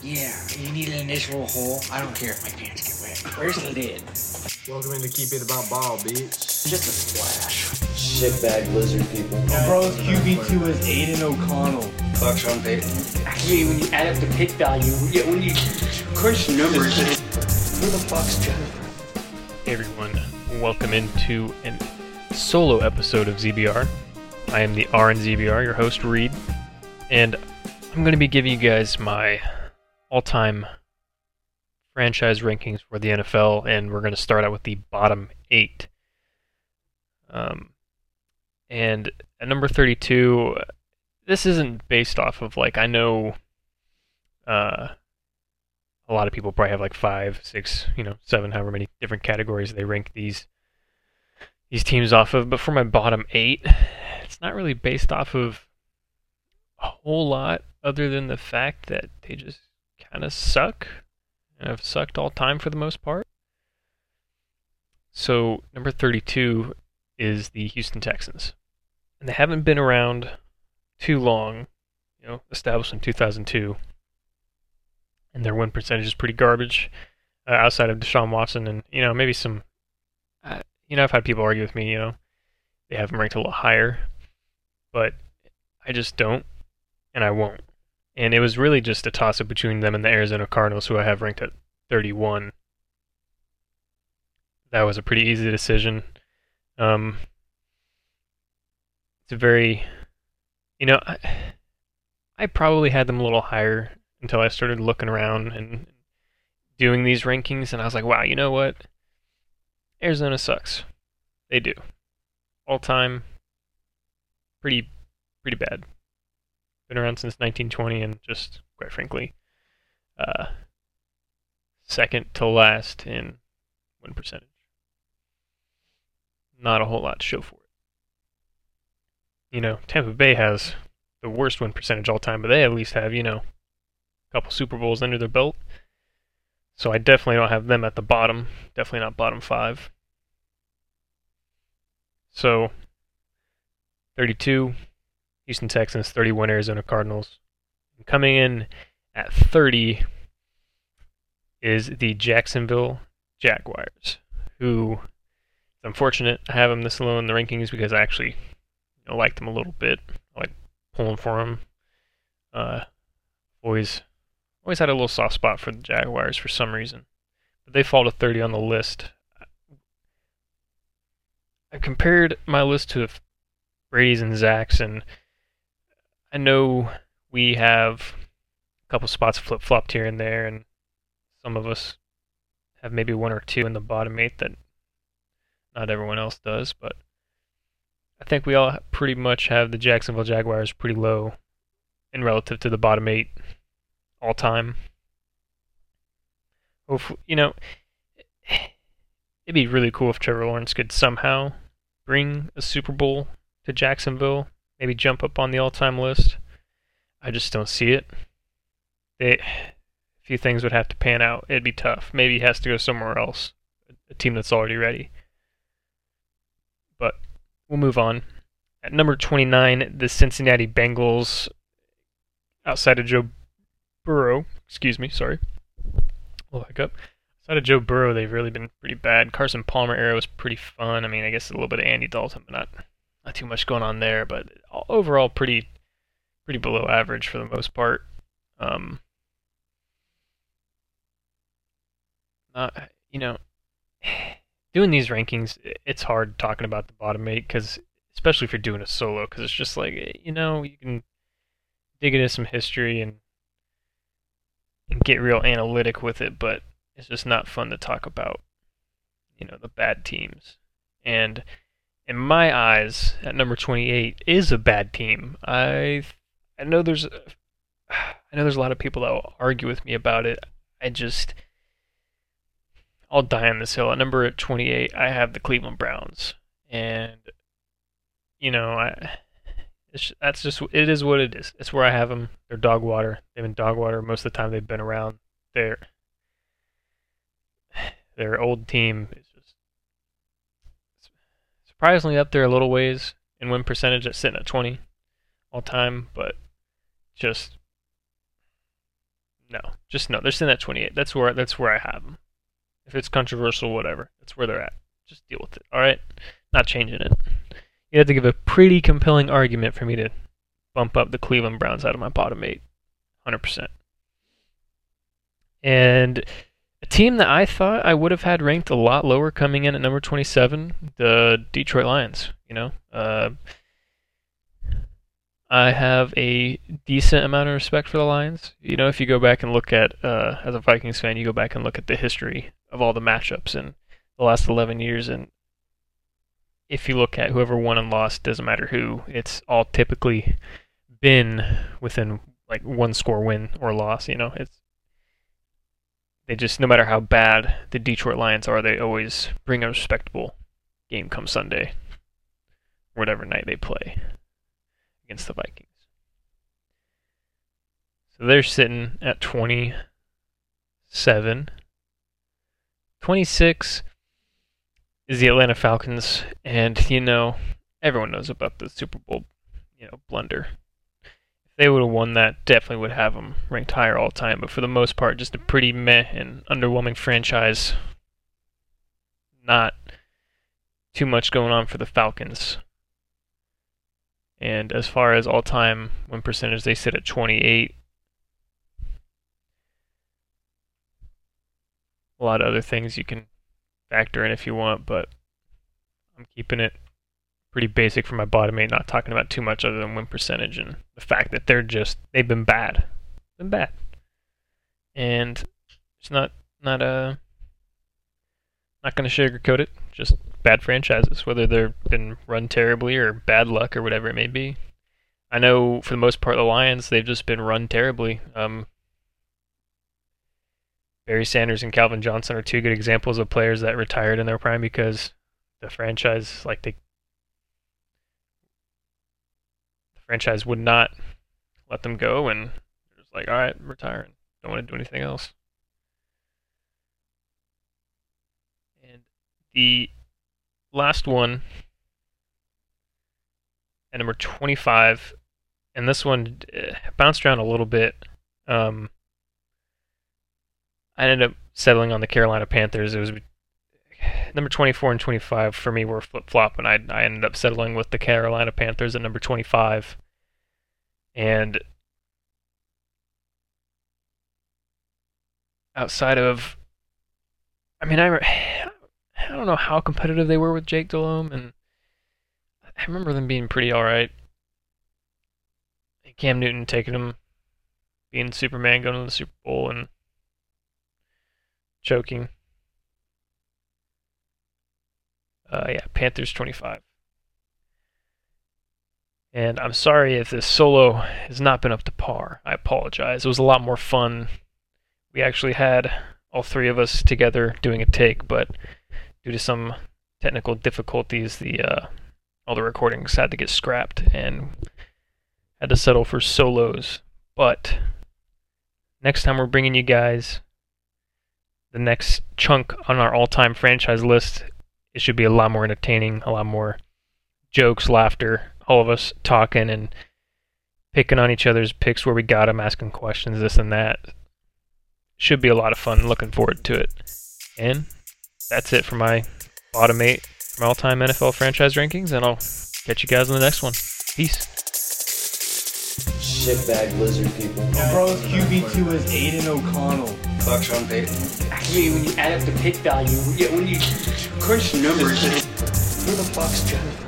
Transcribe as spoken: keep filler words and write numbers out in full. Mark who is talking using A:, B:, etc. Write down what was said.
A: Yeah, you need an initial hole. I don't care if my pants get wet. Where's the lid?
B: Welcome in to Keep It About Ball, bitch.
A: Just a splash.
C: Shitbag lizard people.
D: Bro's Q B two is Aiden O'Connell.
A: Fuck Sean Payton. Actually, when you add up the pick value, yeah, when you crunch the numbers, who the fuck's Jennifer?
E: Hey everyone, welcome into a solo episode of Z B R. I am the R in Z B R, your host Reed, and I'm going to be giving you guys my all-time franchise rankings for the N F L, and we're going to start out with the bottom eight. Um, and at number thirty-two, this isn't based off of, like, I know uh, a lot of people probably have like five, six, you know, seven, however many different categories they rank these these teams off of, but for my bottom eight, it's not really based off of a whole lot other than the fact that they just kind of suck and have sucked all time for the most part. So number thirty-two is the Houston Texans, and they haven't been around too long, you know, established in two thousand two, and their win percentage is pretty garbage, uh, outside of Deshaun Watson, and, you know, maybe some, uh, you know, I've had people argue with me, you know, they have them ranked a little higher, but I just don't, and I won't. And it was really just a toss-up between them and the Arizona Cardinals, who I have ranked at thirty-one. That was a pretty easy decision. Um, it's a very, you know, I, I probably had them a little higher until I started looking around and doing these rankings, and I was like, wow, you know what? Arizona sucks. They do. All time, pretty, pretty bad. Been around since nineteen twenty, and just, quite frankly, uh, second to last in win percentage. Not a whole lot to show for it. You know, Tampa Bay has the worst win percentage all time, but they at least have, you know, a couple Super Bowls under their belt. So I definitely don't have them at the bottom. Definitely not bottom five. So, thirty-two, Houston Texans, thirty-one, Arizona Cardinals. And coming in at thirty is the Jacksonville Jaguars, who, it's unfortunate I have them this low in the rankings because I actually, you know, like them a little bit. I like pulling for them. Uh, always, always had a little soft spot for the Jaguars for some reason, but they fall to thirty on the list. I compared my list to Brady's and Zach's, and I know we have a couple spots flip-flopped here and there, and some of us have maybe one or two in the bottom eight that not everyone else does, but I think we all pretty much have the Jacksonville Jaguars pretty low in relative to the bottom eight all time. You know, it'd be really cool if Trevor Lawrence could somehow bring a Super Bowl to Jacksonville, maybe jump up on the all-time list. I just don't see it. They, a few things would have to pan out. It'd be tough. Maybe he has to go somewhere else, a team that's already ready. But we'll move on. At number twenty-nine, the Cincinnati Bengals, outside of Joe Burrow, excuse me, sorry. We'll back up. Outside of Joe Burrow, they've really been pretty bad. Carson Palmer era was pretty fun. I mean, I guess a little bit of Andy Dalton, but not not too much going on there. But overall, pretty pretty below average for the most part. Um, not, you know, doing these rankings, it's hard talking about the bottom eight, because especially if you're doing a solo, because it's just like, you know, you can dig into some history and and get real analytic with it, but it's just not fun to talk about, you know, the bad teams. And in my eyes, at number twenty-eight is a bad team. I I know there's I know there's a lot of people that will argue with me about it. I just I'll die on this hill. At number twenty-eight, I have the Cleveland Browns, and you know, I it's, that's just it is what it is. It's where I have them. They're dog water. They've been dog water most of the time they've been around. They're Their old team is just surprisingly up there a little ways in win percentage at sitting at twenty all time, but just no, just no. They're sitting at twenty-eight. That's where that's where I have them. If it's controversial, whatever, that's where they're at. Just deal with it. All right, not changing it. You have to give a pretty compelling argument for me to bump up the Cleveland Browns out of my bottom eight, one hundred percent. And a team that I thought I would have had ranked a lot lower coming in at number twenty-seven, the Detroit Lions. You know, uh, I have a decent amount of respect for the Lions. You know, if you go back and look at, uh, as a Vikings fan, you go back and look at the history of all the matchups in the last eleven years, and if you look at whoever won and lost, doesn't matter who, it's all typically been within like one score win or loss. You know, it's they just, no matter how bad the Detroit Lions are, they always bring a respectable game come Sunday, whatever night they play against the Vikings. So they're sitting at twenty-seven. twenty-six is the Atlanta Falcons, and you know, everyone knows about the Super Bowl, you know, blunder. If they would have won that, definitely would have them ranked higher all time, but for the most part, just a pretty meh and underwhelming franchise. Not too much going on for the Falcons. And as far as all-time win percentage, they sit at twenty-eight. A lot of other things you can factor in if you want, but I'm keeping it pretty basic for my bottom eight, not talking about too much other than win percentage and the fact that they're just, they've been bad. Been bad. And it's not, not, uh, not going to sugarcoat it, just bad franchises, whether they've been run terribly or bad luck or whatever it may be. I know for the most part, the Lions, they've just been run terribly. Um, Barry Sanders and Calvin Johnson are two good examples of players that retired in their prime because the franchise, like they, the franchise would not let them go, and they're just like, all right, I'm retiring. Don't want to do anything else. And the last one, at number twenty-five, and this one uh, bounced around a little bit. Um, I ended up settling on the Carolina Panthers. It was number twenty-four and twenty-five for me were flip-flop, and I I ended up settling with the Carolina Panthers at number twenty-five. And outside of, I mean, I, I don't know how competitive they were with Jake Delhomme, and I remember them being pretty all right. Cam Newton taking him, being Superman, going to the Super Bowl, and choking. Uh, yeah, Panthers twenty-five. And I'm sorry if this solo has not been up to par. I apologize. It was a lot more fun. We actually had all three of us together doing a take, but due to some technical difficulties, the uh, all the recordings had to get scrapped and had to settle for solos. But next time we're bringing you guys the next chunk on our all-time franchise list. It should be a lot more entertaining, a lot more jokes, laughter, all of us talking and picking on each other's picks where we got them, asking questions, this and that. Should be a lot of fun. Looking forward to it. And that's it for my bottom eight from all-time N F L franchise rankings, and I'll catch you guys on the next one. Peace.
C: Shitbag lizard people.
D: My bro's Q B two is Aiden O'Connell.
A: Fuck Sean Payton. Actually, when you add up the pick value, yeah, when you crunch the numbers, who the fuck's Jonathan?